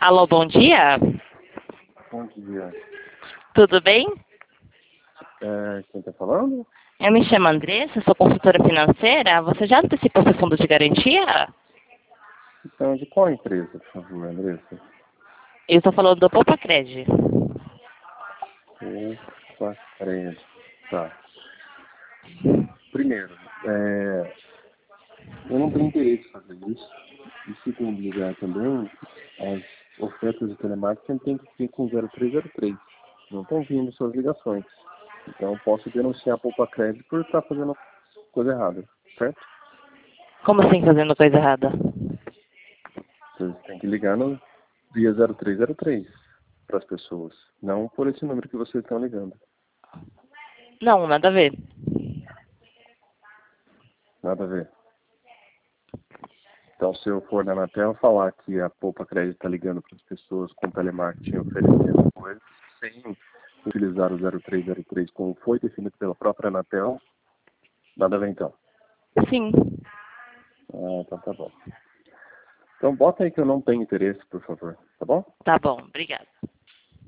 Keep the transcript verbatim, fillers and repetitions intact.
Alô, bom dia. Bom dia. Tudo bem? É, quem está falando? Eu me chamo Andressa, sou consultora financeira. Você já antecipou seu fundo de garantia? Então, de qual empresa, por favor, Andressa? Eu estou falando do Poupa Cred. Opa, credo. Tá. Primeiro, é, eu não tenho interesse em fazer isso. E segundo lugar também, as ofertas de telemarketing têm que ser com zero três zero três. Não estão vindo suas ligações. Então, eu posso denunciar a Poupa Cred por estar fazendo coisa errada, certo? Como assim fazendo coisa errada? Vocês têm que ligar no via zero três zero três para as pessoas, não por esse número que vocês estão ligando. Não, nada a ver. Nada a ver. Então, se eu for na Anatel falar que a Poupa Crédito está ligando para as pessoas com telemarketing oferecendo coisas sem utilizar o zero três zero três como foi definido pela própria Anatel, nada a ver então. Sim. Ah, então tá bom. Então bota aí que eu não tenho interesse, por favor, tá bom? Tá bom, obrigada.